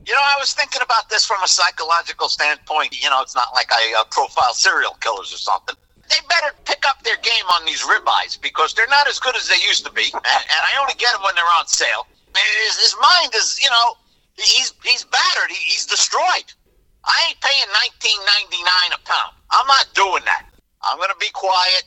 I was thinking about this from a psychological standpoint. It's not like I profile serial killers or something. They better pick up their game on these ribeyes because they're not as good as they used to be. And I only get them when they're on sale. His mind is, he's battered. He's destroyed. I ain't paying $19.99 a pound. I'm not doing that. I'm going to be quiet.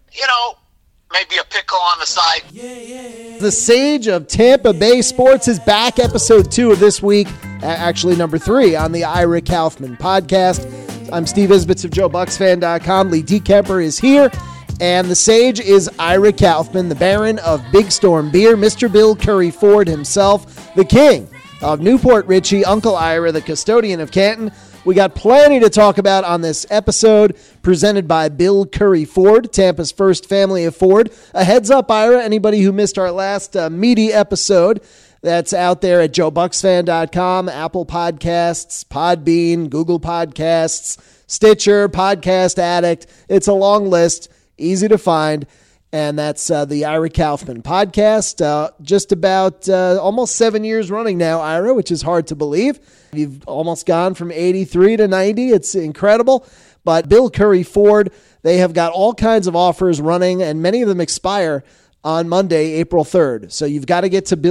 Maybe a pickle on the side. The Sage of Tampa Bay Sports is back. Episode 2 of this week, actually number 3 on the Ira Kaufman podcast. I'm Steve Isbitz of JoeBucksFan.com. Lee D. Kemper is here. And the Sage is Ira Kaufman, the Baron of Big Storm Beer, Mr. Bill Curry Ford himself, the King of Newport Richie, Uncle Ira, the custodian of Canton. We got plenty to talk about on this episode, presented by Bill Curry Ford, Tampa's first family of Ford. A heads up, Ira, anybody who missed our last meaty episode, that's out there at JoeBucksFan.com, Apple Podcasts, Podbean, Google Podcasts, Stitcher, Podcast Addict. It's a long list, easy to find. And that's the Ira Kaufman podcast, just about almost 7 years running now, Ira, which is hard to believe. You've almost gone from 83 to 90. It's incredible. But Bill Curry Ford, they have got all kinds of offers running, and many of them expire on Monday, April 3rd. So you've got to get to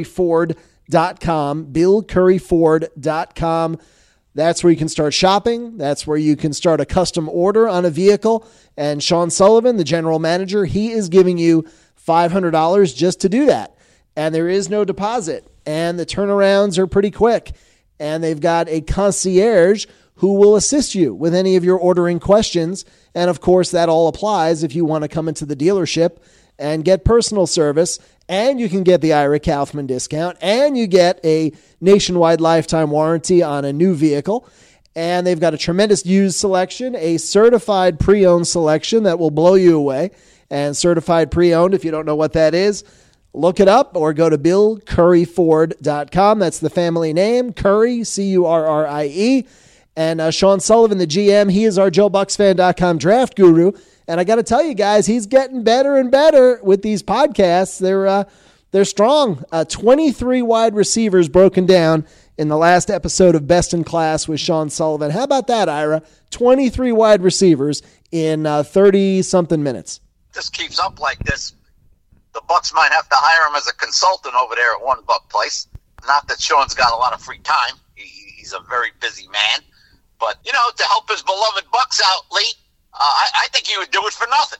BillCurryFord.com, BillCurryFord.com. That's where you can start shopping. That's where you can start a custom order on a vehicle. And Sean Sullivan, the general manager, he is giving you $500 just to do that. And there is no deposit. And the turnarounds are pretty quick. And they've got a concierge who will assist you with any of your ordering questions. And of course, that all applies if you want to come into the dealership and get personal service. And you can get the Ira Kaufman discount. And you get a nationwide lifetime warranty on a new vehicle. And they've got a tremendous used selection, a certified pre-owned selection that will blow you away. And certified pre-owned, if you don't know what that is, look it up or go to BillCurryFord.com. That's the family name, Curry, Currie. And Sean Sullivan, the GM, he is our JoeBucksFan.com draft guru. And I got to tell you guys, he's getting better and better with these podcasts. They're strong. 23 wide receivers broken down in the last episode of Best in Class with Sean Sullivan. How about that, Ira? 23 wide receivers in 30-something minutes. This keeps up like this, the Bucks might have to hire him as a consultant over there at One Buck Place. Not that Sean's got a lot of free time. He's a very busy man. But, to help his beloved Bucks out, Lee, I think he would do it for nothing.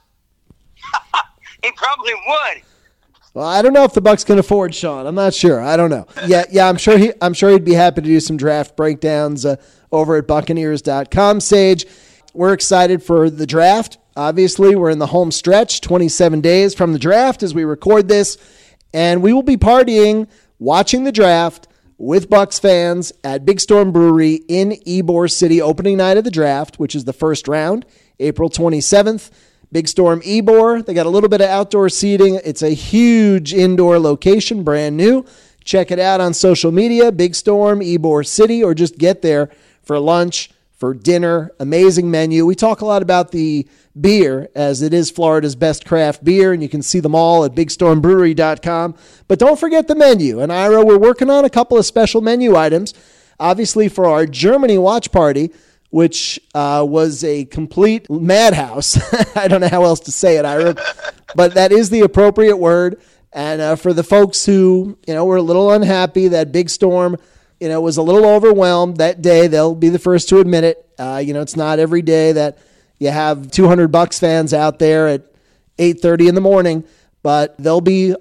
He probably would. Well, I don't know if the Bucks can afford Sean. I'm not sure. I don't know. Yeah. I'm sure he'd be happy to do some draft breakdowns over at Buccaneers.com. Sage, we're excited for the draft. Obviously, we're in the home stretch, 27 days from the draft as we record this, and we will be partying, watching the draft with Bucks fans at Big Storm Brewery in Ybor City, opening night of the draft, which is the first round, April 27th. Big Storm Ybor. They got a little bit of outdoor seating. It's a huge indoor location, brand new. Check it out on social media, Big Storm Ybor City, or just get there for lunch, for dinner. Amazing menu. We talk a lot about the beer, as it is Florida's best craft beer, and you can see them all at BigStormBrewery.com. But don't forget the menu. And Ira, we're working on a couple of special menu items, obviously for our Germany watch party, which was a complete madhouse. I don't know how else to say it, Ira, but that is the appropriate word. And for the folks who, were a little unhappy that Big Storm, was a little overwhelmed that day, they'll be the first to admit it. It's not every day that you have 200 Bucks fans out there at 8:30 in the morning, but they'll be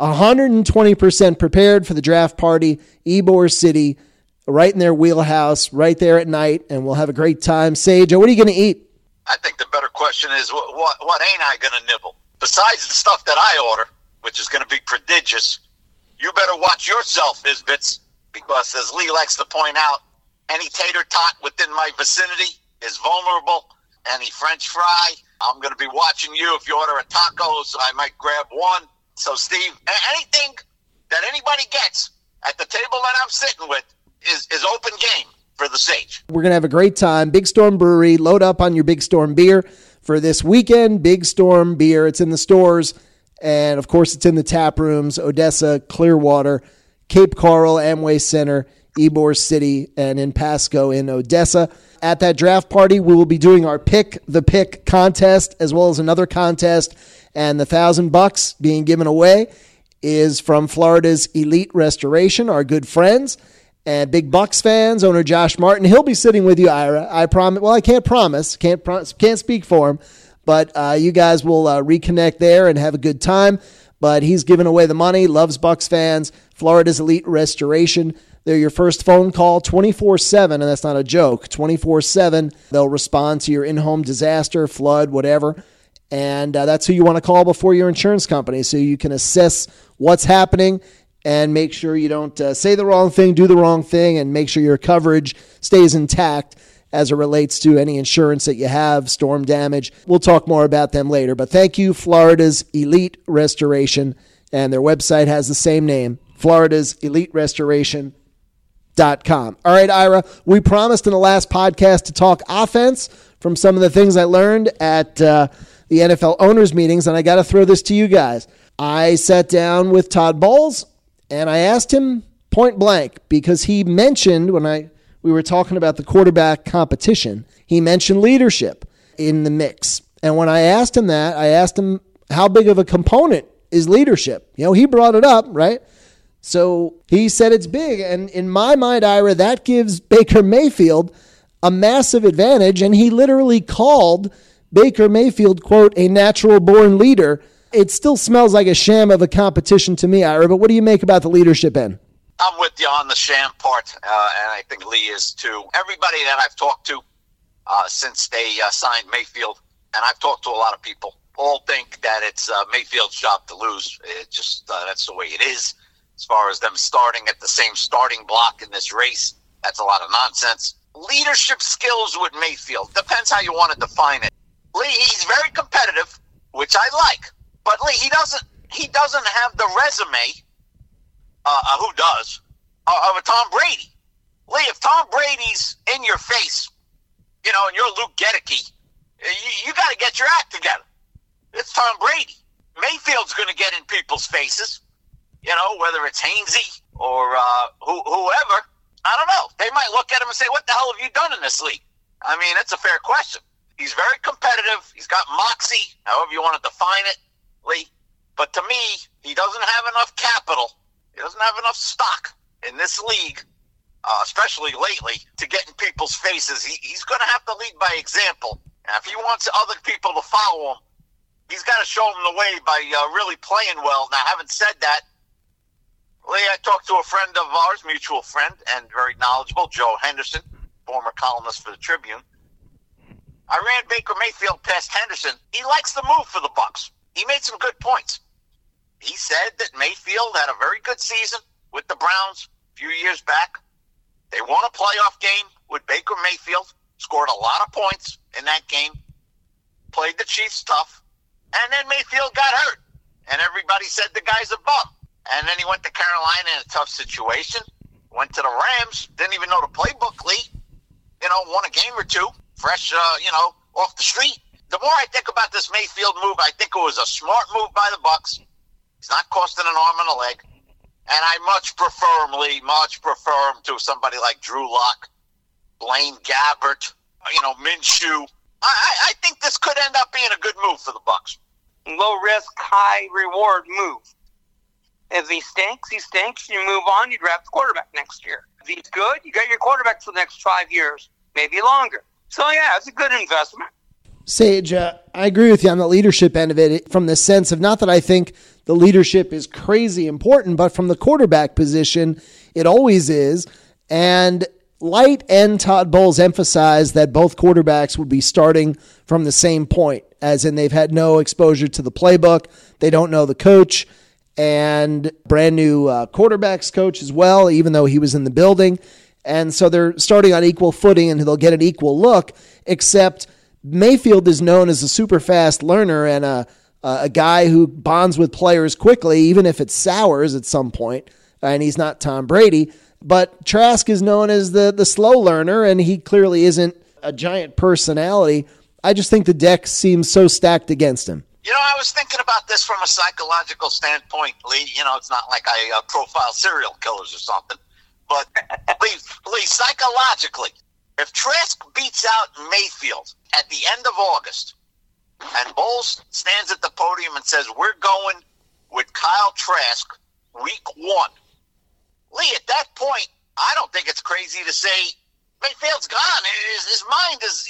120% prepared for the draft party, Ybor City, right in their wheelhouse, right there at night, and we'll have a great time. Sage, what are you going to eat? I think the better question is, what ain't I going to nibble? Besides the stuff that I order, which is going to be prodigious, you better watch yourself, Isbitz, because as Lee likes to point out, any tater tot within my vicinity is vulnerable. Any French fry, I'm going to be watching you. If you order a taco, so I might grab one. So, Steve, anything that anybody gets at the table that I'm sitting with is open game for the Sage. We're going to have a great time. Big Storm Brewery. Load up on your Big Storm beer for this weekend. Big Storm beer. It's in the stores. And, of course, it's in the tap rooms. Odessa, Clearwater, Cape Coral, Amway Center, Ybor City and in Pasco in Odessa. At that draft party, we will be doing our Pick the Pick contest, as well as another contest, and the $1,000 being given away is from Florida's Elite Restoration, our good friends and big Bucks fans, owner Josh Martin. He'll be sitting with you, Ira. I promise. Well, I can't promise. Can't speak for him, but you guys will reconnect there and have a good time. But he's giving away the money. Loves Bucks fans. Florida's Elite Restoration. They're your first phone call 24/7, and that's not a joke. 24/7. They'll respond to your in-home disaster, flood, whatever. And that's who you want to call before your insurance company, so you can assess what's happening and make sure you don't say the wrong thing, do the wrong thing, and make sure your coverage stays intact as it relates to any insurance that you have, storm damage. We'll talk more about them later. But thank you, Florida's Elite Restoration, and their website has the same name, Florida's Elite Restoration. .com. All right, Ira, we promised in the last podcast to talk offense from some of the things I learned at the NFL owners meetings, and I got to throw this to you guys. I sat down with Todd Bowles, and I asked him point blank, because he mentioned when we were talking about the quarterback competition, he mentioned leadership in the mix. And when I asked him that, I asked him how big of a component is leadership. You know, he brought it up, right? So he said it's big, and in my mind, Ira, that gives Baker Mayfield a massive advantage, and he literally called Baker Mayfield, quote, a natural-born leader. It still smells like a sham of a competition to me, Ira, but what do you make about the leadership end? I'm with you on the sham part, and I think Lee is too. Everybody that I've talked to since they signed Mayfield, and I've talked to a lot of people, all think that it's Mayfield's job to lose. It just that's the way it is. As far as them starting at the same starting block in this race, that's a lot of nonsense. Leadership skills with Mayfield, depends how you want to define it. Lee, he's very competitive, which I like, but Lee, he doesn't have the resume, who does, of a Tom Brady. Lee, if Tom Brady's in your face, you know, and you're Luke Gedeke, you got to get your act together. It's Tom Brady. Mayfield's going to get in people's faces. You know, whether it's Hainsey or whoever, I don't know. They might look at him and say, what the hell have you done in this league? I mean, it's a fair question. He's very competitive. He's got moxie, however you want to define it, Lee. But to me, he doesn't have enough capital. He doesn't have enough stock in this league, especially lately, to get in people's faces. He's going to have to lead by example. And if he wants other people to follow him, he's got to show them the way by really playing well. Now, having said that, Lee, I talked to a friend of ours, mutual friend, and very knowledgeable, Joe Henderson, former columnist for the Tribune. I ran Baker Mayfield past Henderson. He likes the move for the Bucs. He made some good points. He said that Mayfield had a very good season with the Browns a few years back. They won a playoff game with Baker Mayfield, scored a lot of points in that game, played the Chiefs tough, and then Mayfield got hurt. And everybody said the guy's a bum. And then he went to Carolina in a tough situation, went to the Rams, didn't even know the playbook, Lee. You know, won a game or two, fresh, off the street. The more I think about this Mayfield move, I think it was a smart move by the Bucs. It's not costing an arm and a leg. And I much prefer him, Lee, to somebody like Drew Lock, Blaine Gabbert, Minshew. I think this could end up being a good move for the Bucs. Low risk, high reward move. If he stinks, you move on, you draft the quarterback next year. If he's good, you got your quarterback for the next 5 years, maybe longer. So, yeah, it's a good investment. Sage, I agree with you on the leadership end of it, from the sense of not that I think the leadership is crazy important, but from the quarterback position, it always is. And Light and Todd Bowles emphasized that both quarterbacks would be starting from the same point, as in they've had no exposure to the playbook, they don't know the coach, and brand new quarterbacks coach as well, even though he was in the building. And so they're starting on equal footing and they'll get an equal look, except Mayfield is known as a super fast learner and a guy who bonds with players quickly, even if it sours at some point, and he's not Tom Brady. But Trask is known as the slow learner, and he clearly isn't a giant personality. I just think the deck seems so stacked against him. You know, I was thinking about this from a psychological standpoint, Lee. You know, it's not like I profile serial killers or something. but Lee, psychologically, if Trask beats out Mayfield at the end of August, and Bowles stands at the podium and says, we're going with Kyle Trask week 1, Lee, at that point, I don't think it's crazy to say Mayfield's gone. His mind is,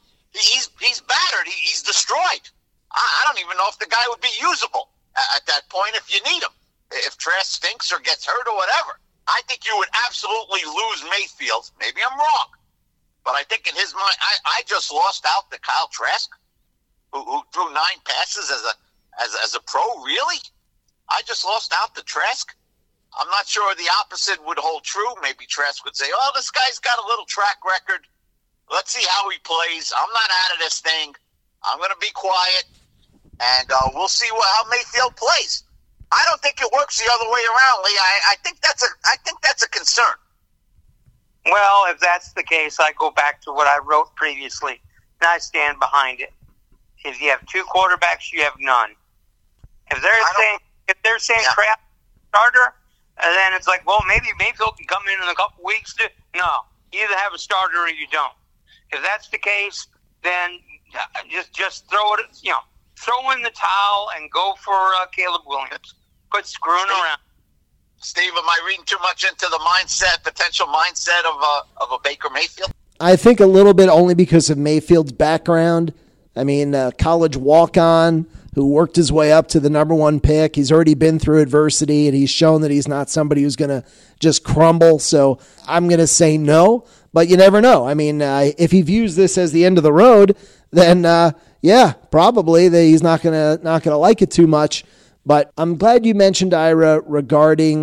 he's battered. He's destroyed. I don't even know if the guy would be usable at that point if you need him. If Trask stinks or gets hurt or whatever. I think you would absolutely lose Mayfield. Maybe I'm wrong. But I think in his mind, I just lost out to Kyle Trask, who threw 9 passes as a pro. Really? I just lost out to Trask? I'm not sure the opposite would hold true. Maybe Trask would say, oh, this guy's got a little track record. Let's see how he plays. I'm not out of this thing. I'm going to be quiet, and we'll see how Mayfield plays. I don't think it works the other way around, Lee. I think that's a concern. Well, if that's the case, I go back to what I wrote previously, and I stand behind it. If you have 2 quarterbacks, you have none. If they're saying Trask starter, and then it's like, well, maybe Mayfield can come in a couple weeks. No, you either have a starter or you don't. If that's the case, then just throw it. Throw in the towel and go for Caleb Williams. Quit screwing around. Steve, am I reading too much into the potential mindset of a Baker Mayfield? I think a little bit, only because of Mayfield's background. I mean, college walk-on who worked his way up to the number 1 pick. He's already been through adversity, and he's shown that he's not somebody who's going to just crumble. So I'm going to say no, but you never know. I mean, if he views this as the end of the road, then yeah, probably he's not gonna like it too much. But I'm glad you mentioned, Ira, regarding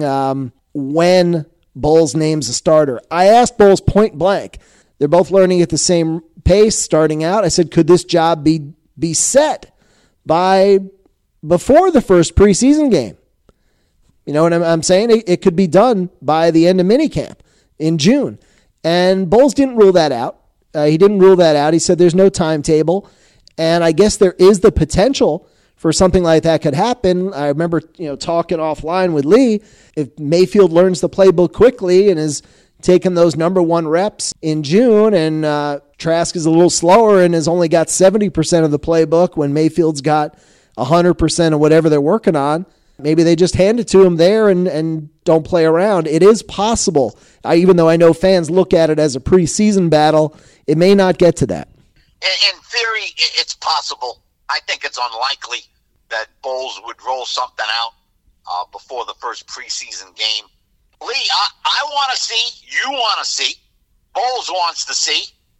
when Bowles names a starter. I asked Bowles point blank. They're both learning at the same pace starting out. I said, could this job be set by before the first preseason game? You know what I'm saying? It could be done by the end of minicamp in June. And Bowles didn't rule that out. He didn't rule that out. He said there's no timetable. And I guess there is the potential for something like that could happen. I remember, talking offline with Lee, if Mayfield learns the playbook quickly and is taking those number 1 reps in June, and Trask is a little slower and has only got 70% of the playbook when Mayfield's got 100% of whatever they're working on, maybe they just hand it to him there and don't play around. It is possible. Even though I know fans look at it as a preseason battle, it may not get to that. In theory, it's possible. I think it's unlikely that Bowles would roll something out before the first preseason game. Lee, I want to see, you want to see, Bowles wants to see,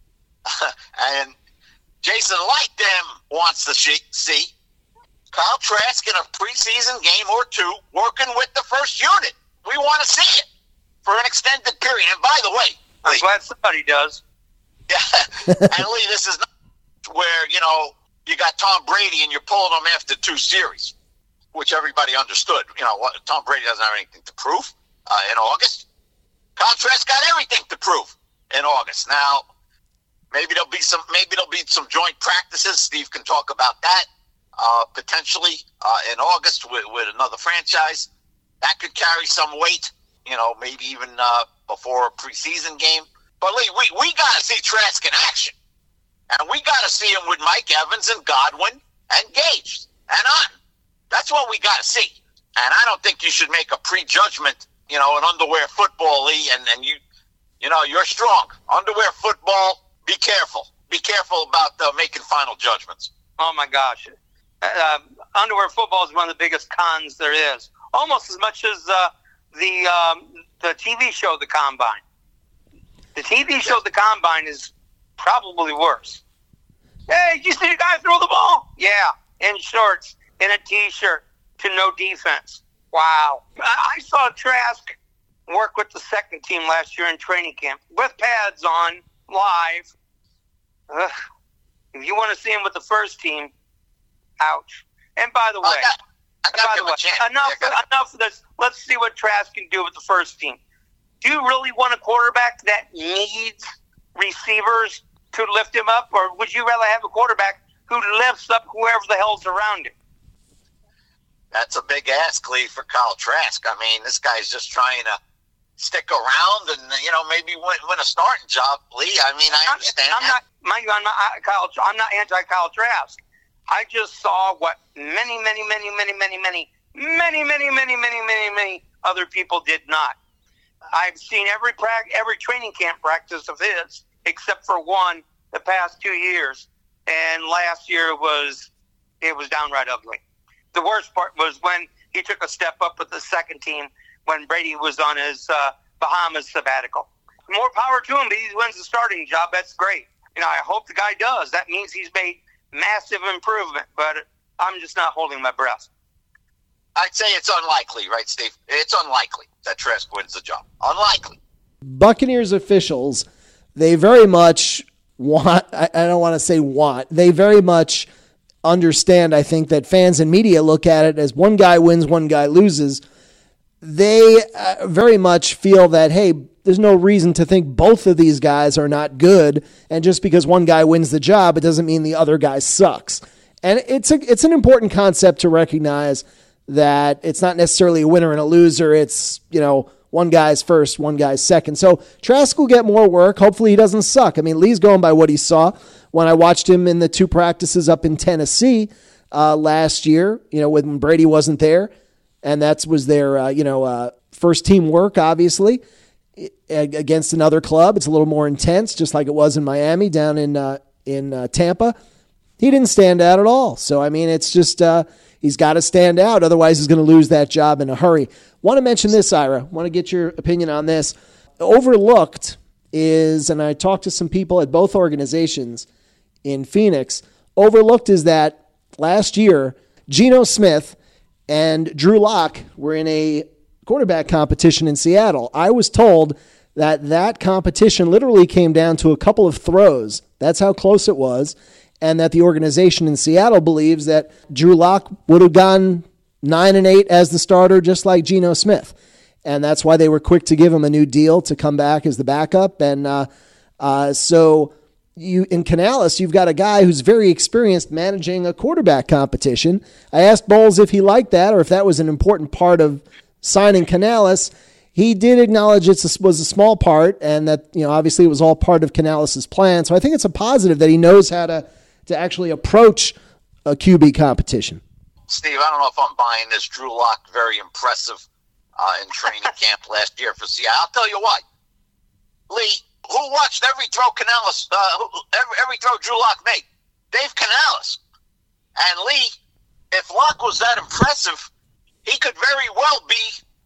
and Jason Light wants to see Kyle Trask in a preseason game or 2 working with the first unit. We want to see it for an extended period. And by the way, I'm glad somebody does. Yeah, and Lee, this is not where, you got Tom Brady and you're pulling him after 2 series, which everybody understood. Tom Brady doesn't have anything to prove in August. Kyle Trask got everything to prove in August. Now, maybe there'll be some joint practices. Steve can talk about that potentially in August with another franchise. That could carry some weight, maybe even before a preseason game. But Lee, we got to see Trask in action. And we got to see him with Mike Evans and Godwin and Gage and on. That's what we got to see. And I don't think you should make a prejudgment, in underwear football, Lee. And you're strong. Underwear football, be careful. Be careful about making final judgments. Oh, my gosh. Underwear football is one of the biggest cons there is. Almost as much as the TV show, The Combine. The TV show, The Combine, is probably worse. Hey, you see the guy throw the ball? Yeah, in shorts, in a T-shirt, to no defense. Wow. I saw Trask work with the second team last year in training camp with pads on, live. Ugh. If you want to see him with the first team, ouch. And by the way, enough of this. Let's see what Trask can do with the first team. Do you really want a quarterback that needs receivers to lift him up, or would you rather have a quarterback who lifts up whoever the hell's around him? That's a big ask, Lee, for Kyle Trask. I mean, this guy's just trying to stick around and, maybe win a starting job, Lee. I mean, I understand that. I'm not anti-Kyle Trask. I just saw what many other people did not. I've seen every training camp practice of his, except for one the past 2 years. And last year it was downright ugly. The worst part was when he took a step up with the second team when Brady was on his Bahamas sabbatical. More power to him. He wins the starting job. That's great. I hope the guy does. That means he's made massive improvement, but I'm just not holding my breath. I'd say it's unlikely, right, Steve? It's unlikely that Trask wins the job. Unlikely. Buccaneers officials, they very much I don't want to say want, they very much understand, I think, that fans and media look at it as one guy wins, one guy loses. They very much feel that, hey, there's no reason to think both of these guys are not good, and just because one guy wins the job, it doesn't mean the other guy sucks. And it's an important concept to recognize that it's not necessarily a winner and a loser. It's, one guy's first, one guy's second. So Trask will get more work. Hopefully he doesn't suck. I mean, Lee's going by what he saw when I watched him in the 2 practices up in Tennessee last year, when Brady wasn't there. And that was their, first team work, obviously, against another club. It's a little more intense, just like it was in Miami, down in Tampa. He didn't stand out at all. So, I mean, it's just he's got to stand out. Otherwise, he's going to lose that job in a hurry. Want to mention this, Ira. Want to get your opinion on this. Overlooked is, and I talked to some people at both organizations in Phoenix, overlooked is that last year, Geno Smith and Drew Lock were in a quarterback competition in Seattle. I was told that competition literally came down to a couple of throws. That's how close it was. And that the organization in Seattle believes that Drew Lock would have gone 9-8 as the starter, just like Geno Smith. And that's why they were quick to give him a new deal to come back as the backup. And so you in Canales, you've got a guy who's very experienced managing a quarterback competition. I asked Bowles if he liked that or if that was an important part of signing Canales. He did acknowledge it was a small part and that, obviously it was all part of Canales' plan. So I think it's a positive that he knows how to actually approach a QB competition. Steve, I don't know if I'm buying this. Drew Lock, very impressive in training camp last year for Seattle. I'll tell you what, Lee, who watched every throw Canales, every throw Drew Lock made? Dave Canales. And Lee, if Lock was that impressive, he could very well be,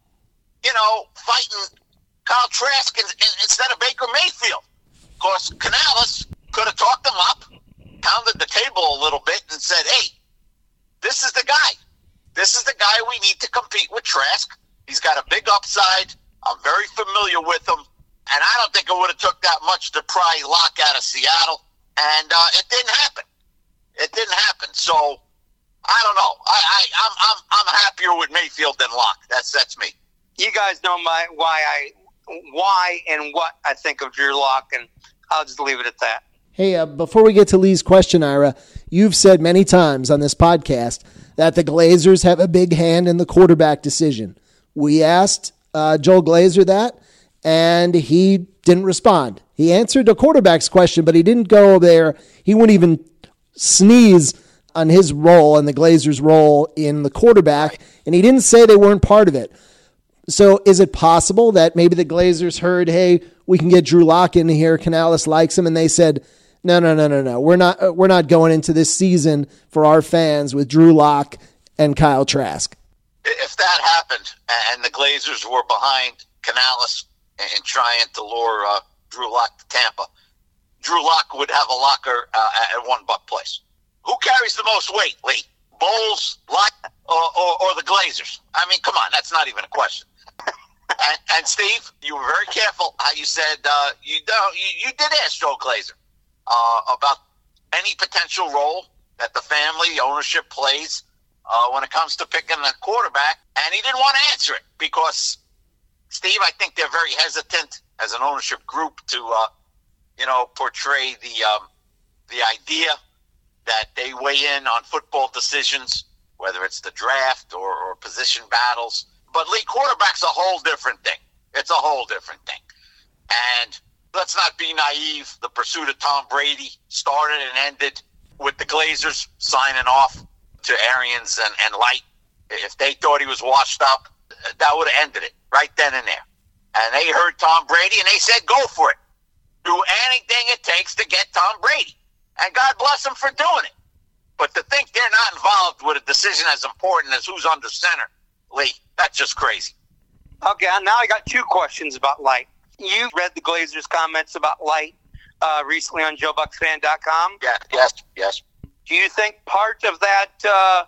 fighting Kyle Trask instead of Baker Mayfield. Of course, Canales could have talked him up, pounded the table a little bit, and said, hey, this is the guy. This is the guy we need to compete with Trask. He's got a big upside. I'm very familiar with him. And I don't think it would have took that much to pry Lock out of Seattle. And it didn't happen. It didn't happen. So, I don't know. I'm happier with Mayfield than Lock. That's me. You guys know why and what I think of Drew Lock, and I'll just leave it at that. Hey, before we get to Lee's question, Ira, you've said many times on this podcast that the Glazers have a big hand in the quarterback decision. We asked Joel Glazer that, and he didn't respond. He answered the quarterback's question, but he didn't go there. He wouldn't even sneeze on his role and the Glazers' role in the quarterback, and he didn't say they weren't part of it. So is it possible that maybe the Glazers heard, hey, we can get Drew Lock in here, Canales likes him, and they said, no. We're not going into this season for our fans with Drew Lock and Kyle Trask. If that happened and the Glazers were behind Canales and trying to lure Drew Lock to Tampa, Drew Lock would have a locker at one buck place. Who carries the most weight, Lee? Bowles, Lock, or the Glazers? I mean, come on, that's not even a question. And Steve, you were very careful how you said you did ask Joe Glazer about any potential role that the family ownership plays when it comes to picking a quarterback, and he didn't want to answer it because, Steve, I think they're very hesitant as an ownership group to portray the idea that they weigh in on football decisions, whether it's the draft or position battles. But Lee, quarterback's a whole different thing. It's a whole different thing. And let's not be naive. The pursuit of Tom Brady started and ended with the Glazers signing off to Arians and Light. If they thought he was washed up, that would have ended it right then and there. And they heard Tom Brady, and they said, go for it. Do anything it takes to get Tom Brady. And God bless them for doing it. But to think they're not involved with a decision as important as who's under center, Lee, that's just crazy. Okay, now I got two questions about Light. You read the Glazers' comments about Light recently on JoeBucksFan.com. Yeah, yes. Do you think part of that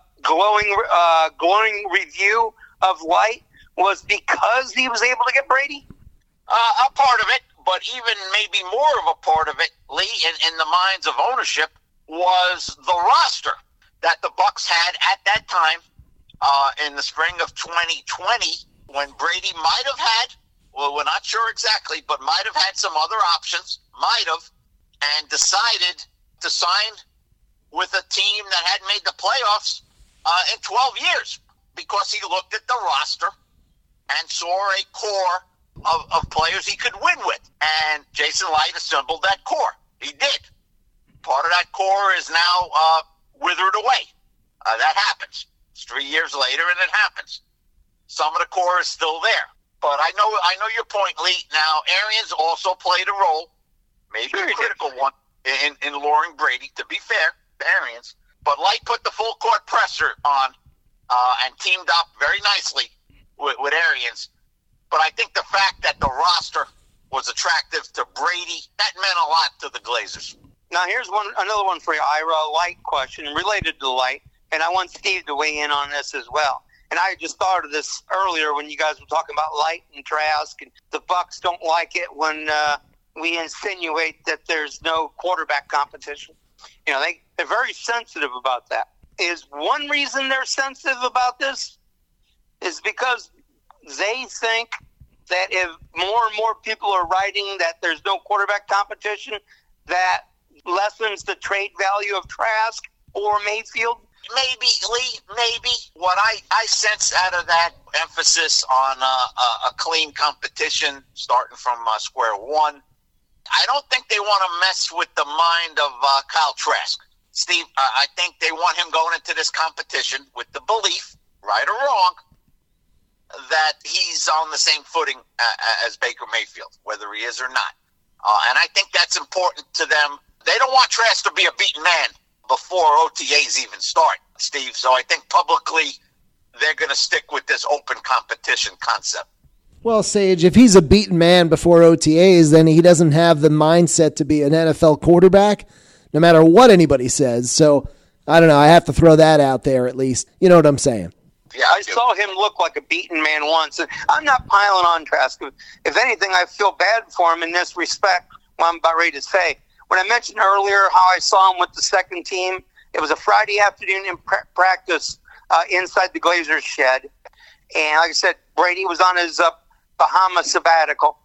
glowing review of Light was because he was able to get Brady? A part of it, but even maybe more of a part of it, Lee, in the minds of ownership, was the roster that the Bucs had at that time in the spring of 2020, when Brady might have had, well, we're not sure exactly, but might have had some other options, and decided to sign with a team that hadn't made the playoffs in 12 years, because he looked at the roster and saw a core of players he could win with. And Jason Light assembled that core. He did. Part of that core is now withered away. That happens. It's 3 years later, and it happens. Some of the core is still there. But I know your point, Lee. Now, Arians also played a role, maybe a critical one, in luring Brady, to be fair to Arians. But Light put the full court pressure on and teamed up very nicely with Arians. But I think the fact that the roster was attractive to Brady, that meant a lot to the Glazers. Now, here's another one for you, Ira, a Light question related to Light, and I want Steve to weigh in on this as well. And I just thought of this earlier when you guys were talking about Light and Trask, and the Bucs don't like it when we insinuate that there's no quarterback competition. You know, they're very sensitive about that. Is one reason they're sensitive about this is because they think that if more and more people are writing that there's no quarterback competition, that lessens the trade value of Trask or Mayfield? Maybe, Lee, maybe. What I sense out of that emphasis on a clean competition starting from square one, I don't think they want to mess with the mind of Kyle Trask. Steve, I think they want him going into this competition with the belief, right or wrong, that he's on the same footing as Baker Mayfield, whether he is or not. And I think that's important to them. They don't want Trask to be a beaten man before OTAs even start, Steve. So I think publicly they're going to stick with this open competition concept. Well, Sage, if he's a beaten man before OTAs, then he doesn't have the mindset to be an NFL quarterback, no matter what anybody says. So, I don't know. I have to throw that out there at least. You know what I'm saying? Yeah, I saw him look like a beaten man once. And I'm not piling on Trask. If anything, I feel bad for him in this respect, what I'm about ready to say. When I mentioned earlier how I saw him with the second team, it was a Friday afternoon in practice inside the Glazers shed. And like I said, Brady was on his Bahama sabbatical.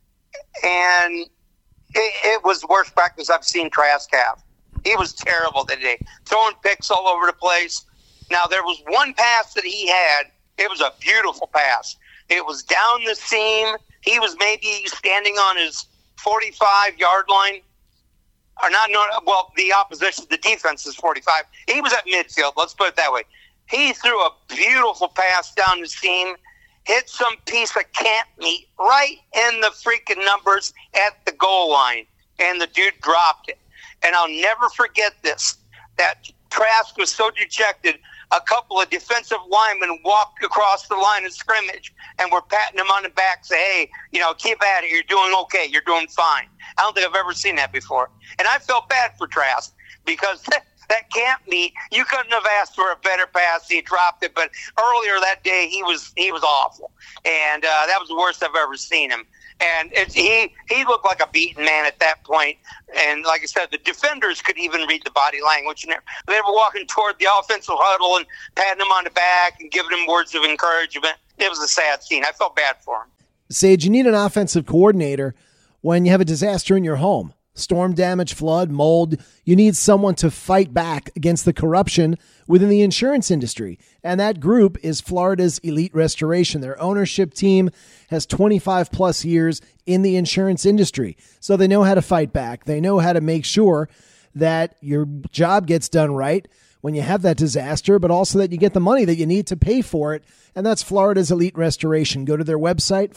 And it was the worst practice I've seen Trask have. He was terrible that day, throwing picks all over the place. Now, there was one pass that he had. It was a beautiful pass. It was down the seam. He was maybe standing on his 45-yard line. Or not, well, the opposition, the defense is 45. He was at midfield, let's put it that way. He threw a beautiful pass down the seam, hit some piece of camp meat right in the freaking numbers at the goal line, and the dude dropped it. And I'll never forget this, that Trask was so dejected, a couple of defensive linemen walked across the line of scrimmage and were patting him on the back, say, hey, keep at it. You're doing okay. You're doing fine. I don't think I've ever seen that before. And I felt bad for Trask because that camp meet, you couldn't have asked for a better pass. He dropped it. But earlier that day, he was awful. And that was the worst I've ever seen him. And he looked like a beaten man at that point. And like I said, the defenders could even read the body language. And they were walking toward the offensive huddle and patting him on the back and giving him words of encouragement. It was a sad scene. I felt bad for him. Sage, you need an offensive coordinator when you have a disaster in your home. storm damage, flood, mold. You need someone to fight back against the corruption within the insurance industry. And that group is Florida's Elite Restoration. Their ownership team has 25 plus years in the insurance industry. So they know how to fight back. They know how to make sure that your job gets done right when you have that disaster, but also that you get the money that you need to pay for it. And that's Florida's Elite Restoration. Go to their website,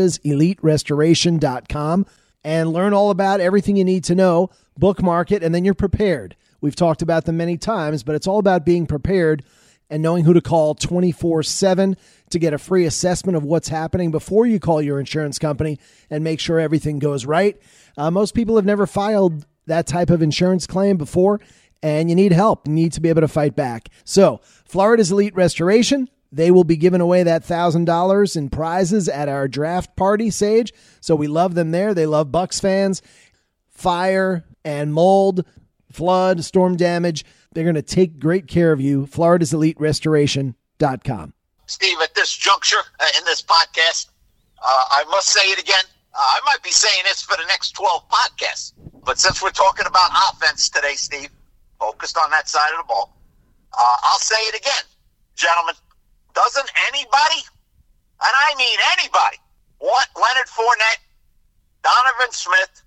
floridaseliterestoration.com, and learn all about everything you need to know, bookmark it, and then you're prepared. We've talked about them many times, but it's all about being prepared and knowing who to call 24/7 to get a free assessment of what's happening before you call your insurance company and make sure everything goes right. Most people have never filed that type of insurance claim before, and you need help. You need to be able to fight back. So, Florida's Elite Restoration, they will be giving away that $1,000 in prizes at our draft party, Sage. So we love them there. They love Bucs fans. Fire and mold, flood, storm damage. They're going to take great care of you. FloridasEliteRestoration.com. Steve, at this juncture in this podcast, I must say it again. I might be saying this for the next 12 podcasts. But since we're talking about offense today, Steve, focused on that side of the ball, I'll say it again. Gentlemen, doesn't anybody, and I mean anybody, want Leonard Fournette, Donovan Smith,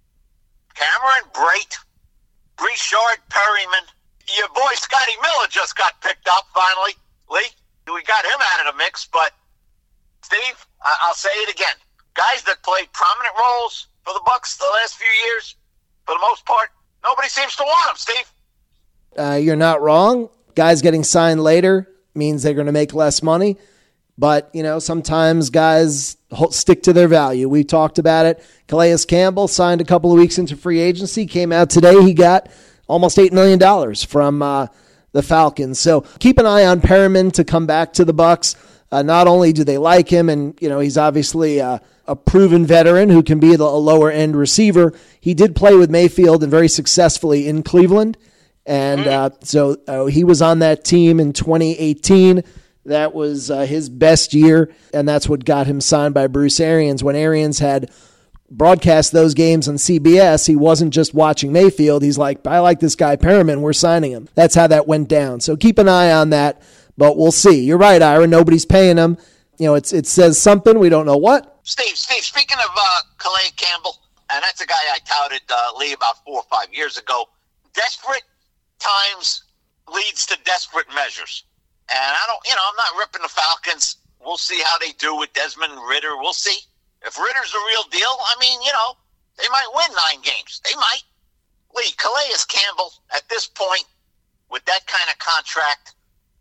Cameron Brate, Breshard Perryman? Your boy Scotty Miller just got picked up finally. Lee, we got him out of the mix, but Steve, I'll say it again. Guys that played prominent roles for the Bucs the last few years, for the most part, nobody seems to want them, Steve. You're not wrong. Guys getting signed later means they're going to make less money. But, you know, sometimes guys stick to their value. We talked about it. Calais Campbell signed a couple of weeks into free agency, came out today. He got almost $8 million from the Falcons. So keep an eye on Perriman to come back to the Bucs. Not only do they like him, and, you know, he's obviously a proven veteran who can be a lower-end receiver. He did play with Mayfield and very successfully in Cleveland. And so he was on that team in 2018. That was his best year, and that's what got him signed by Bruce Arians. When Arians had broadcast those games on CBS, he wasn't just watching Mayfield. He's like, I like this guy Perriman. We're signing him. That's how that went down. So keep an eye on that, but we'll see. You're right, Ira. Nobody's paying him. You know, it says something. We don't know what. Steve, speaking of Calais Campbell, and that's a guy I touted, Lee, about 4 or 5 years ago. Desperate times leads to desperate measures. And I'm not ripping the Falcons. We'll see how they do with Desmond Ridder. We'll see. If Ritter's the real deal, I mean, they might win 9 games. They might. Lee, Calais Campbell, at this point, with that kind of contract,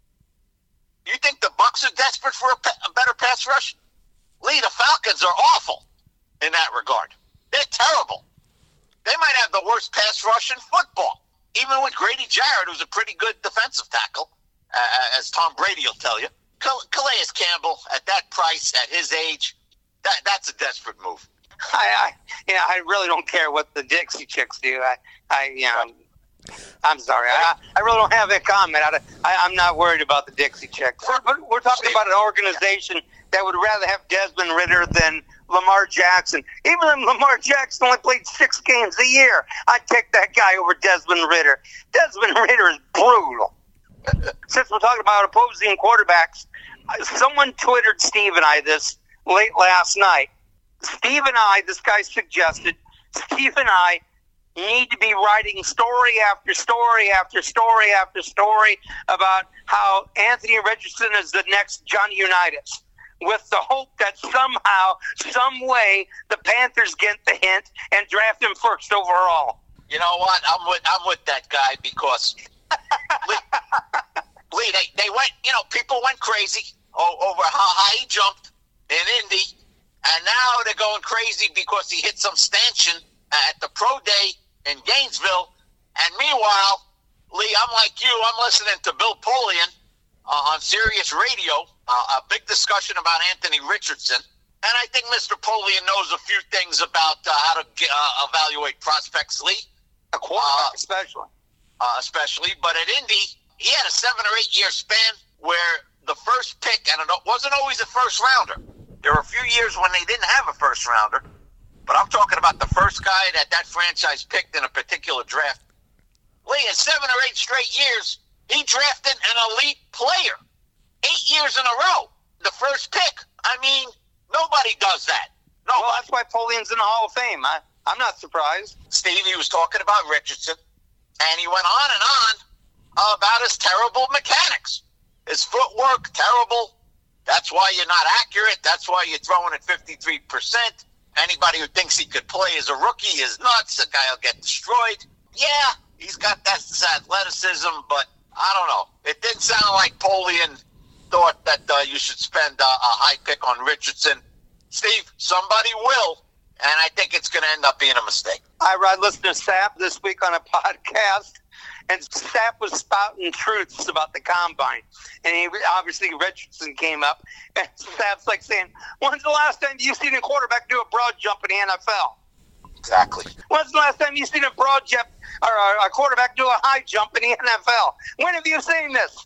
you think the Bucs are desperate for a better pass rush? Lee, the Falcons are awful in that regard. They're terrible. They might have the worst pass rush in football, even with Grady Jarrett, who's a pretty good defensive tackle, as Tom Brady will tell you. Calais Campbell, at that price, at his age, that's a desperate move. I really don't care what the Dixie Chicks do. I'm sorry. I really don't have that comment. I'm not worried about the Dixie Chicks. We're talking about an organization that would rather have Desmond Ridder than Lamar Jackson. Even if Lamar Jackson only played 6 games a year, I'd take that guy over Desmond Ridder. Desmond Ridder is brutal. Since we're talking about opposing quarterbacks, someone Twittered Steve and I this late last night. This guy suggested, Steve and I need to be writing story after story after story after story about how Anthony Richardson is the next Johnny Unitas, with the hope that somehow, some way, the Panthers get the hint and draft him first overall. You know what? I'm with that guy because Lee, they went. People went crazy over how high he jumped in Indy, and now they're going crazy because he hit some stanchion at the pro day in Gainesville. And meanwhile, Lee, I'm like you. I'm listening to Bill Polian on Sirius Radio, a big discussion about Anthony Richardson. And I think Mr. Polian knows a few things about how to evaluate prospects, Lee. A quarterback especially. But at Indy, he had a 7 or 8 year span where the first pick, and it wasn't always a first rounder. There were a few years when they didn't have a first rounder. But I'm talking about the first guy that franchise picked in a particular draft. Lee, in 7 or 8 straight years, he drafted an elite player. 8 years in a row. The first pick. I mean, nobody does that. Nobody. Well, that's why Polian's in the Hall of Fame. I'm not surprised. Stevie was talking about Richardson, and he went on and on about his terrible mechanics. His footwork, terrible. That's why you're not accurate. That's why you're throwing at 53%. Anybody who thinks he could play as a rookie is nuts. The guy will get destroyed. Yeah, he's got that athleticism, but I don't know. It did sound like Polian thought that you should spend a high pick on Richardson. Steve, somebody will, and I think it's going to end up being a mistake. I listened to Sapp this week on a podcast, and Sapp was spouting truths about the combine. And obviously Richardson came up, and Sapp's like saying, when's the last time you've seen a quarterback do a broad jump in the NFL? Exactly. When's the last time you've seen a broad jump or a quarterback do a high jump in the NFL? When have you seen this?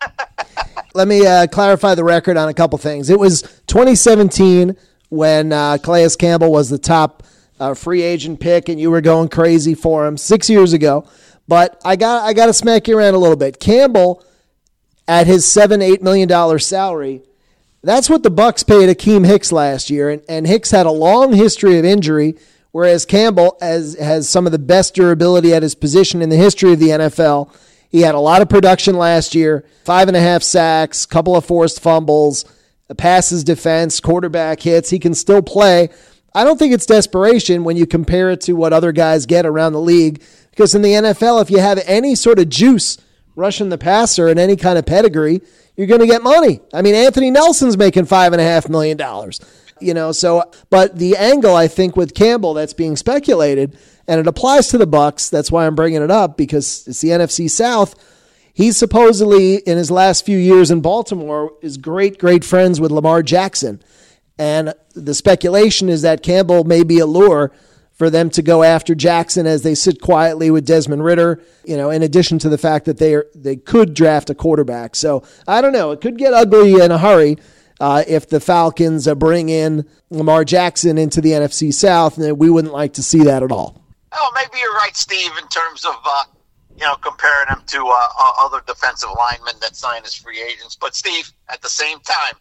Let me clarify the record on a couple things. It was 2017 when Calais Campbell was the top free agent pick, and you were going crazy for him 6 years ago. But I got to smack you around a little bit. Campbell, at his $7-8 million salary, that's what the Bucs paid Akeem Hicks last year, and Hicks had a long history of injury, whereas Campbell has some of the best durability at his position in the history of the NFL. He had a lot of production last year, 5.5 sacks, couple of forced fumbles, passes defense, quarterback hits. He can still play. I don't think it's desperation when you compare it to what other guys get around the league, because in the NFL, if you have any sort of juice rushing the passer and any kind of pedigree, you're going to get money. I mean, Anthony Nelson's making $5.5 million. But the angle, I think, with Campbell that's being speculated, and it applies to the Bucs, that's why I'm bringing it up, because it's the NFC South. He supposedly, in his last few years in Baltimore, is great friends with Lamar Jackson. And the speculation is that Campbell may be a lure for them to go after Jackson as they sit quietly with Desmond Ridder, in addition to the fact that they could draft a quarterback. So I don't know. It could get ugly in a hurry if the Falcons bring in Lamar Jackson into the NFC South, and we wouldn't like to see that at all. Oh, maybe you're right, Steve, in terms of comparing him to other defensive linemen that sign as free agents. But Steve, at the same time,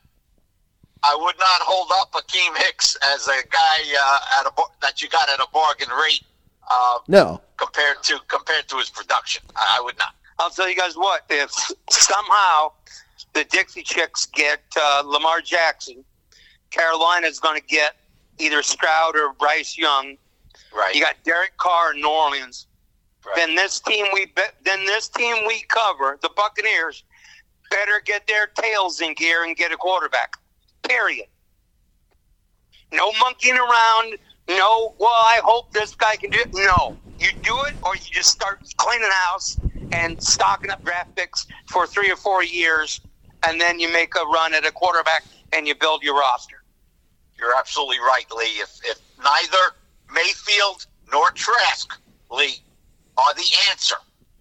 I would not hold up Akeem Hicks as a guy that you got at a bargain rate. No, compared to his production, I would not. I'll tell you guys what: if somehow the Dixie Chicks get Lamar Jackson, Carolina's going to get either Stroud or Bryce Young. Right. You got Derek Carr in New Orleans. Right. Then this team we cover, the Buccaneers, better get their tails in gear and get a quarterback. Period. No monkeying around. No, well, I hope this guy can do it. No. You do it, or you just start cleaning house and stocking up draft picks for 3 or 4 years, and then you make a run at a quarterback and you build your roster. You're absolutely right, Lee. If neither Mayfield nor Trask, Lee, are the answer,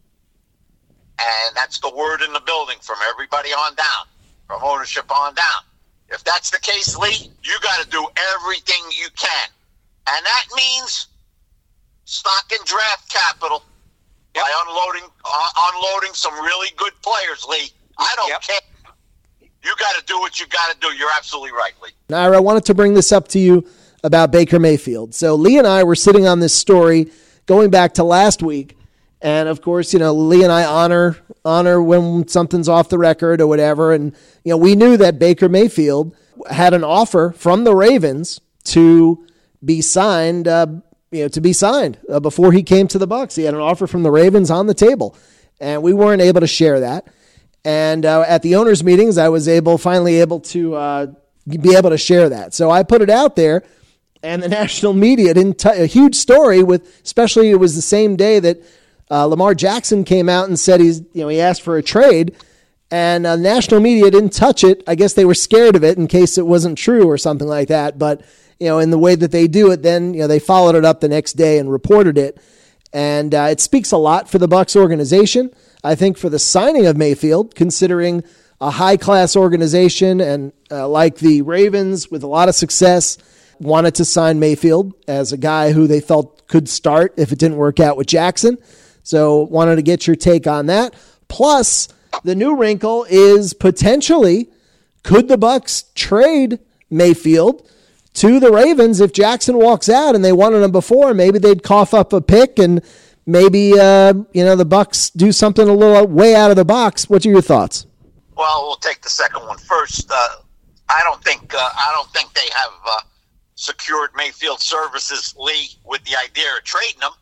and that's the word in the building from everybody on down, from ownership on down. If that's the case, Lee, you got to do everything you can. And that means stock and draft capital by unloading some really good players, Lee. I don't care. You got to do what you got to do. You're absolutely right, Lee. Naira, I wanted to bring this up to you about Baker Mayfield. So Lee and I were sitting on this story going back to last week. And of course, Lee and I honor when something's off the record or whatever. And, we knew that Baker Mayfield had an offer from the Ravens to be signed, before he came to the Bucs. He had an offer from the Ravens on the table, and we weren't able to share that. And at the owners' meetings, I was finally able to be able to share that. So I put it out there, and the national media didn't a huge story especially it was the same day that Lamar Jackson came out and said he asked for a trade, and national media didn't touch it. I guess they were scared of it in case it wasn't true or something like that. But in the way that they do it, then they followed it up the next day and reported it, and it speaks a lot for the Bucs organization. I think for the signing of Mayfield, considering a high class organization and like the Ravens with a lot of success, wanted to sign Mayfield as a guy who they felt could start if it didn't work out with Jackson. So wanted to get your take on that. Plus, the new wrinkle is potentially, could the Bucs trade Mayfield to the Ravens if Jackson walks out and they wanted him before? Maybe they'd cough up a pick and maybe the Bucs do something a little way out of the box. What are your thoughts? Well, we'll take the second one first. I don't think they have secured Mayfield's services, Lee, with the idea of trading him.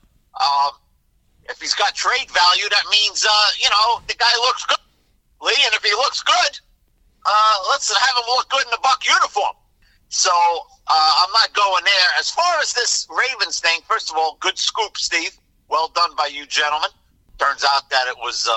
If he's got trade value, that means the guy looks good, Lee, and if he looks good, let's have him look good in the Buck uniform. So I'm not going there. As far as this Ravens thing, first of all, good scoop, Steve. Well done by you gentlemen. Turns out that it was,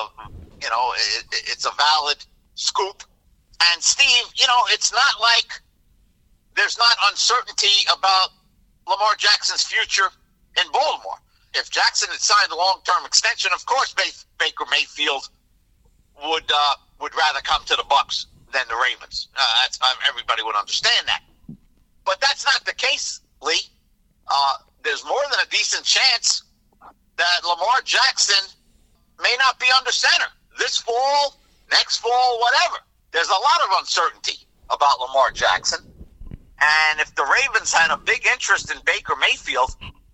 it's a valid scoop. And Steve, it's not like there's not uncertainty about Lamar Jackson's future in Baltimore. If Jackson had signed a long-term extension, of course Baker Mayfield would rather come to the Bucs than the Ravens. Everybody would understand that. But that's not the case, Lee. There's more than a decent chance that Lamar Jackson may not be under center this fall, next fall, whatever. There's a lot of uncertainty about Lamar Jackson. And if the Ravens had a big interest in Baker Mayfield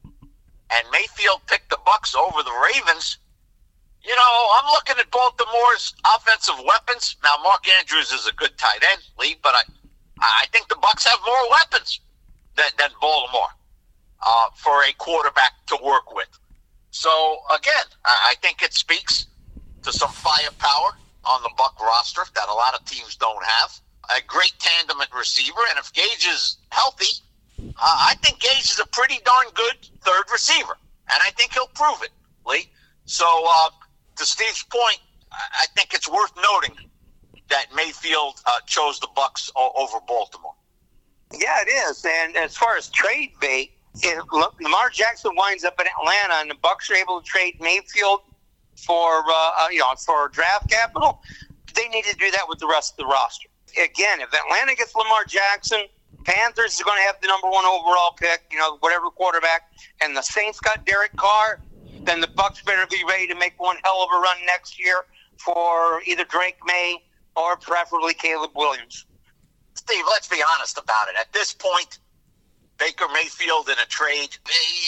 and Mayfield picked the Bucs over the Ravens, I'm looking at Baltimore's offensive weapons. Now, Mark Andrews is a good tight end, Lee, but I think the Bucs have more weapons than Baltimore for a quarterback to work with. So, again, I think it speaks to some firepower on the Buck roster that a lot of teams don't have. A great tandem at receiver, and if Gage is healthy, I think Gage is a pretty darn good third receiver, and I think he'll prove it, Lee. So, to Steve's point, I think it's worth noting that Mayfield chose the Bucs over Baltimore. Yeah, it is. And as far as trade bait, if Lamar Jackson winds up in Atlanta and the Bucs are able to trade Mayfield for draft capital, they need to do that with the rest of the roster. Again, if Atlanta gets Lamar Jackson, Panthers is going to have the number 1 overall pick, whatever quarterback, and the Saints got Derek Carr, then the Bucs better be ready to make one hell of a run next year for either Drake May or preferably Caleb Williams. Steve, let's be honest about it. At this point, Baker Mayfield in a trade,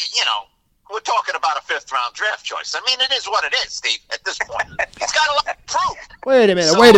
we're talking about a 5th-round draft choice. I mean, it is what it is, Steve, at this point. He's got a lot to prove. Wait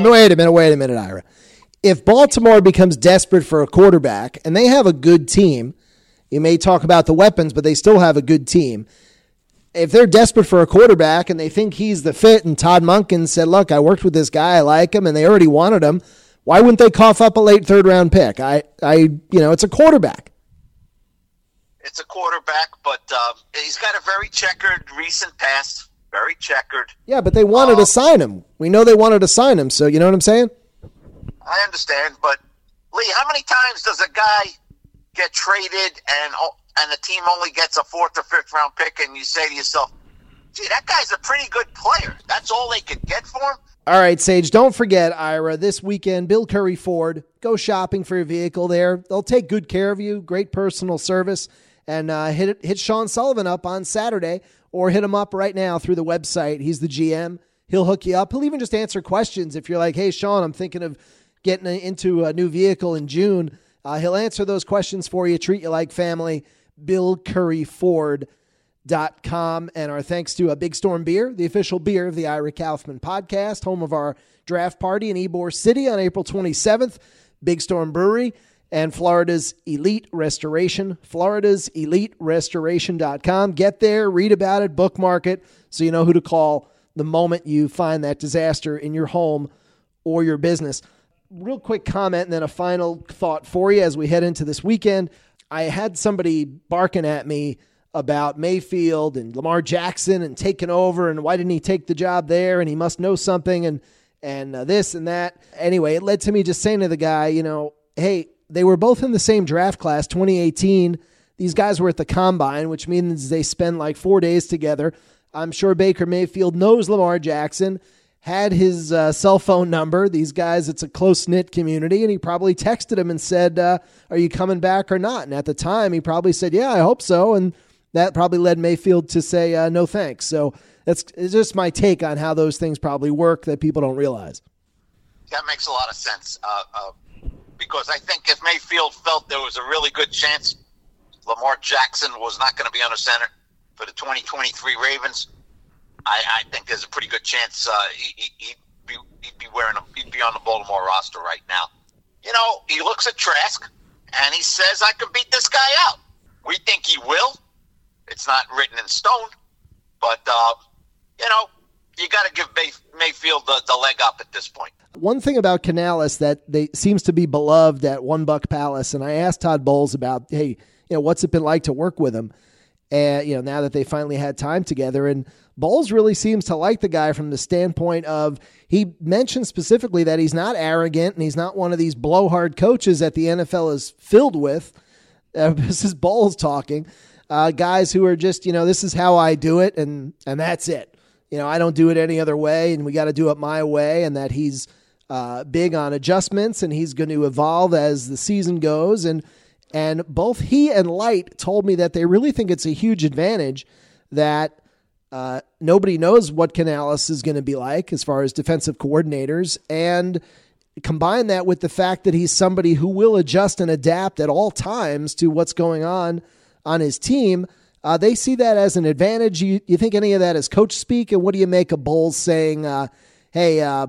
a minute, Ira. If Baltimore becomes desperate for a quarterback, and they have a good team, you may talk about the weapons, but they still have a good team. If they're desperate for a quarterback and they think he's the fit, and Todd Monken said, look, I worked with this guy, I like him, and they already wanted him, why wouldn't they cough up a late 3rd-round pick? It's a quarterback. It's a quarterback, but he's got a very checkered recent past. Very checkered. Yeah, but they wanted to sign him. We know they wanted to sign him, so you know what I'm saying? I understand, but Lee, how many times does a guy get traded and the team only gets a 4th or 5th round pick, and you say to yourself, gee, that guy's a pretty good player. That's all they could get for him? All right, Sage, don't forget, Ira, this weekend, Bill Curry Ford, go shopping for your vehicle there. They'll take good care of you, great personal service, and hit Sean Sullivan up on Saturday, or hit him up right now through the website. He's the GM. He'll hook you up. He'll even just answer questions. If you're like, hey, Sean, I'm thinking of getting into a new vehicle in June, he'll answer those questions for you, treat you like family. BillCurryFord.com. And our thanks to Big Storm Beer, the official beer of the Ira Kaufman podcast, home of our draft party in Ybor City on April 27th. Big Storm Brewery and Florida's Elite Restoration, FloridasEliteRestoration.com. Get there, read about it, bookmark it, so you know who to call the moment you find that disaster in your home or your business. Real quick comment and then a final thought for you as we head into this weekend. I had somebody barking at me about Mayfield and Lamar Jackson and taking over and why didn't he take the job there and he must know something and this and that. Anyway, it led to me just saying to the guy, hey, they were both in the same draft class, 2018. These guys were at the combine, which means they spend like 4 days together. I'm sure Baker Mayfield knows Lamar Jackson, had his cell phone number. These guys, it's a close-knit community, and he probably texted him and said, are you coming back or not? And at the time, he probably said, yeah, I hope so. And that probably led Mayfield to say, no thanks. So it's just my take on how those things probably work that people don't realize. That makes a lot of sense because I think if Mayfield felt there was a really good chance Lamar Jackson was not going to be under center for the 2023 Ravens, I think there's a pretty good chance he'd be on the Baltimore roster right now. You know, he looks at Trask and he says, I can beat this guy out. We think he will. It's not written in stone, but you got to give Mayfield the leg up at this point. One thing about Canales that seems to be beloved at One Buck Palace, and I asked Todd Bowles about, hey, what's it been like to work with him? And now that they finally had time together, and Bowles really seems to like the guy from the standpoint of, he mentioned specifically that he's not arrogant and he's not one of these blowhard coaches that the NFL is filled with. This is Bowles talking. Guys who are just, this is how I do it, and that's it. I don't do it any other way, and we got to do it my way, and that he's big on adjustments, and he's going to evolve as the season goes. And both he and Light told me that they really think it's a huge advantage that nobody knows what Canales is going to be like as far as defensive coordinators, and combine that with the fact that he's somebody who will adjust and adapt at all times to what's going on his team. They see that as an advantage. You think any of that is coach speak? And what do you make of Bowles saying, hey, I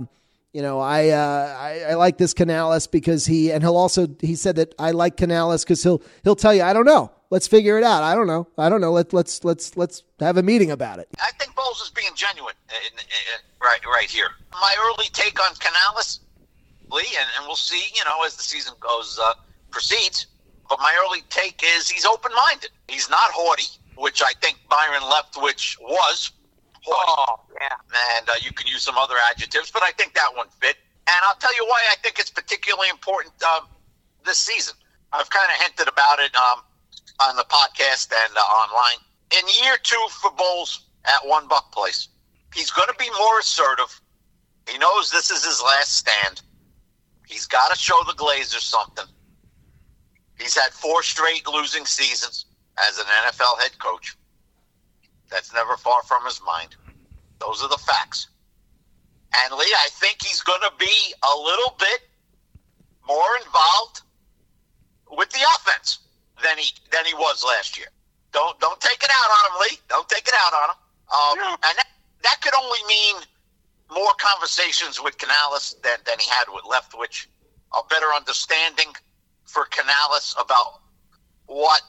like this Canales because he said that I like Canales because he'll tell you, I don't know. Let's figure it out. I don't know. Let's have a meeting about it. I think Bowles is being genuine right here. My early take on Canales, Lee, and we'll see, as the season proceeds. But my early take is he's open-minded. He's not haughty, which I think Byron Leftwich was. Oh, yeah. And you can use some other adjectives, but I think that one fit. And I'll tell you why I think it's particularly important this season. I've kind of hinted about it on the podcast and online. In year 2 for Bowles at One Buck Place, he's going to be more assertive. He knows this is his last stand. He's got to show the Glazers something. He's had 4 straight losing seasons as an NFL head coach. That's never far from his mind. Those are the facts. And Lee, I think he's going to be a little bit more involved with the offense than he was last year. Don't take it out on him, Lee. Don't take it out on him. And that could only mean more conversations with Canales than he had with Leftwich, a better understanding for Canales about what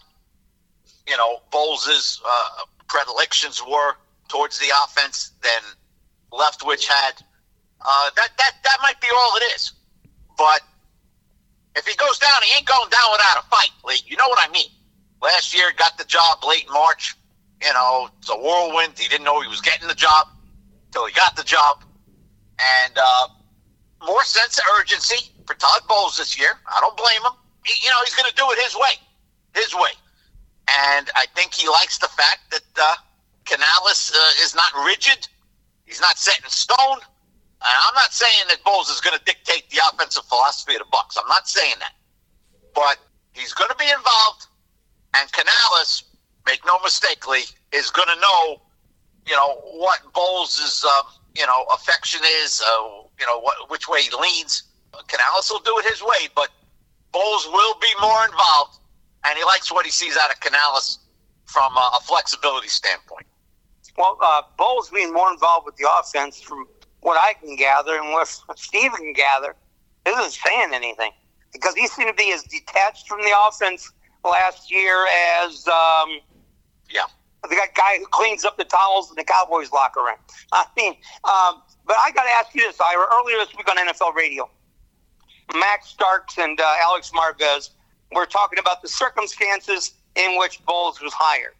Bowles' predilections were towards the offense than Leftwich had. That might be all it is. But if he goes down, he ain't going down without a fight, Lee. You know what I mean? Last year, got the job late March. It's a whirlwind. He didn't know he was getting the job until he got the job. And more sense of urgency for Todd Bowles this year. I don't blame him. He's going to do it his way. And I think he likes the fact that Canales is not rigid. He's not set in stone. I'm not saying that Bowles is going to dictate the offensive philosophy of the Bucs. I'm not saying that. But he's going to be involved. And Canales, make no mistake, Lee, is going to know, what Bowles' affection is, which way he leans. Canales will do it his way, but Bowles will be more involved, and he likes what he sees out of Canales from a flexibility standpoint. Well, Bowles being more involved with the offense, from what I can gather and what Steve can gather, isn't saying anything, because he seemed to be as detached from the offense last year as the guy who cleans up the towels in the Cowboys locker room. I mean, but I got to ask you this, Ira. Earlier this week on NFL radio, Max Starks and Alex Marvez were talking about the circumstances in which Bowles was hired.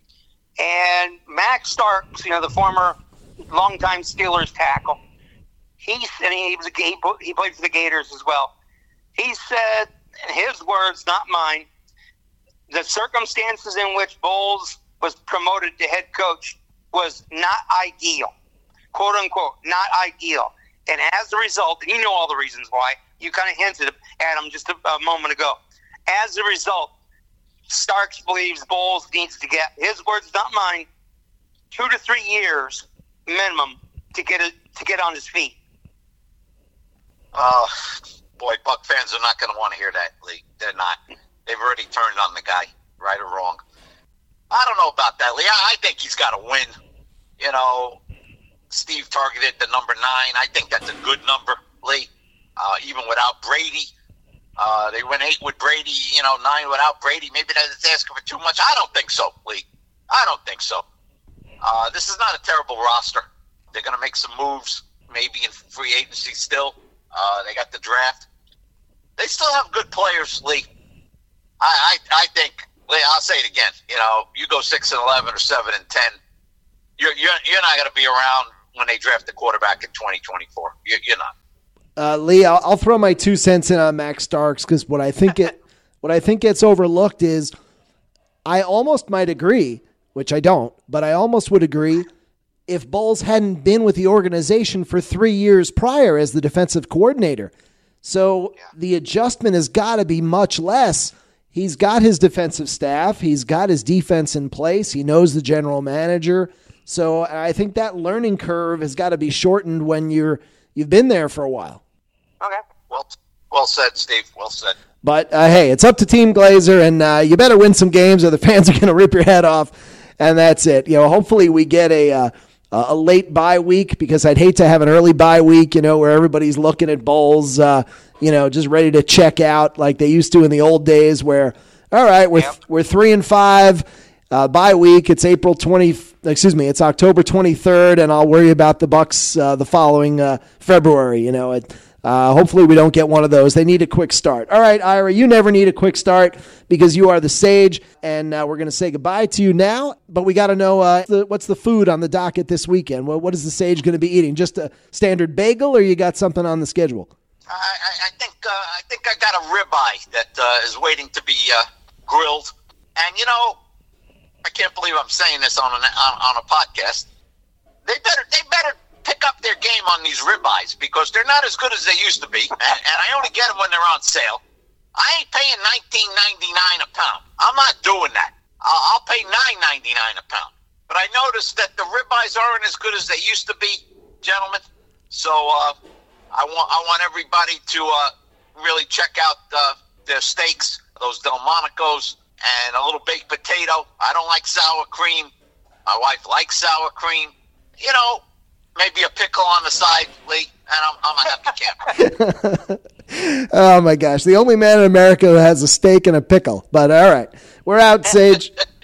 And Max Starks, the former longtime Steelers tackle, he played for the Gators as well. He said, in his words, not mine, the circumstances in which Bowles was promoted to head coach was not ideal. quote unquote, not ideal. And as a result, and you know all the reasons why, you kind of hinted at them just a moment ago. As a result, Starks believes Bowles needs to get, his words, not mine, 2 to 3 years minimum to get on his feet. Boy, Buck fans are not going to want to hear that, Lee. They're not. They've already turned on the guy, right or wrong. I don't know about that, Lee. I think he's got to win. You know, Steve targeted the number 9. I think that's a good number, Lee. Even without Brady. They went 8 with Brady, 9 without Brady. Maybe that's asking for too much. I don't think so, Lee. I don't think so. This is not a terrible roster. They're going to make some moves, maybe in free agency still. They got the draft. They still have good players, Lee. I think, Lee, I'll say it again. You go 6-11 or 7-10, you're not going to be around when they draft the quarterback in 2024. You're not. Lee, I'll throw my 2 cents in on Max Starks because what I think gets overlooked is I almost might agree, which I don't, but I almost would agree if Bowles hadn't been with the organization for 3 years prior as the defensive coordinator. So the adjustment has got to be much less. He's got his defensive staff. He's got his defense in place. He knows the general manager. So I think that learning curve has got to be shortened when you've been there for a while. Okay. Well said, Steve. Well said. But, hey, it's up to Team Glazer, and you better win some games or the fans are going to rip your head off, and that's it. Hopefully we get a late bye week because I'd hate to have an early bye week, where everybody's looking at Bowles, just ready to check out like they used to in the old days where, all right, we're 3-5, bye week. It's October 23rd, and I'll worry about the Bucks the following February, Hopefully we don't get one of those. They need a quick start. All right, Ira, you never need a quick start because you are the sage, and we're going to say goodbye to you now. But we got to know what's the food on the docket this weekend. What is the sage going to be eating? Just a standard bagel, or you got something on the schedule? I think I got a ribeye that is waiting to be grilled. And I can't believe I'm saying this on a podcast. They better pick up their game on these ribeyes because they're not as good as they used to be, and I only get them when they're on sale. I ain't paying $19.99 a pound. I'm not doing that. I'll pay $9.99 a pound. But I noticed that the ribeyes aren't as good as they used to be, gentlemen. So I want everybody to really check out their steaks, those Delmonicos, and a little baked potato. I don't like sour cream. My wife likes sour cream. Maybe a pickle on the side, Lee, and I'm a happy camper. Oh, my gosh. The only man in America who has a steak and a pickle. But all right. We're out, Sage.